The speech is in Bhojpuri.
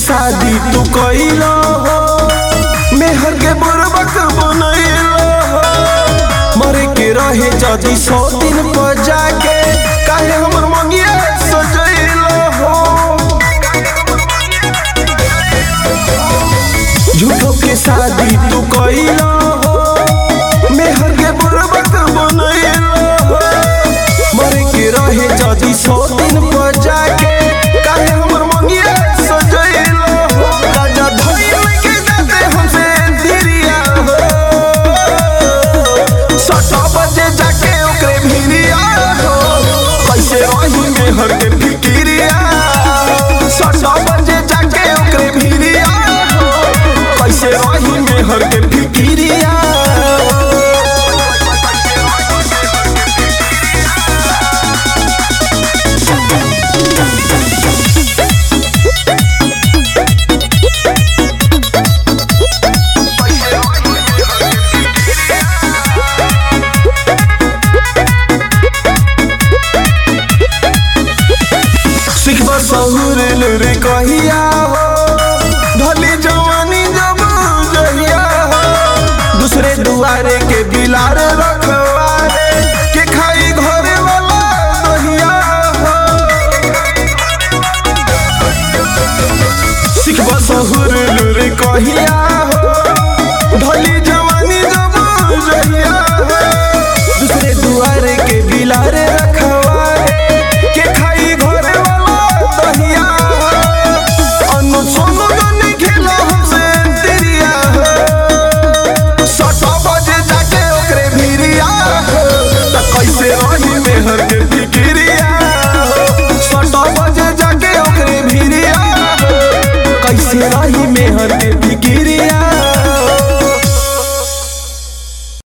शादी तू कइलो हो, मेहर के बुरबक बनइलो हो। मरे के रहे जदी 100 दिन पर जाके काहे हमर मंगिया सजइलो हो। झूठो के शादी तू कइलो हो, मेहर के बुरबक बनइलो हो। मरे के रहे जदी 100 दिन पर जाके काहे हमर मंगिया सजइलो हो। राजा धइल के जाते हमसे दिरिया हो, 7 बजे जाके ओकरे भिरिया हो। कैसे रही मेहर के फिकिरिया, 7 बजे जाके ओकरे भिरिया हो। कैसे रही मेहर के फिकिरिया। सहुर रे कहिया हो, ढली जवानी जब जहिया हो। दूसरे दुआरे के बिलार रखवारे के खाई घरे वाला दहिया हो। सिखबा सहुर रे कहिया हो, ढली जवानी जब जहिया हो। दूसरे दुआरे के बिलार रखवारे के खाई घरे वाला दहिया हो। अनु सोनू गनी खेला हमसे तिरिया हो, 7 बजे जाके ओकरे भिरिया हो। त कैसे रही मेहर के फिकिरिया हो, 7 बजे जाके ओकरे भिरिया हो। कैसे रही मेहर के फिकिरिया।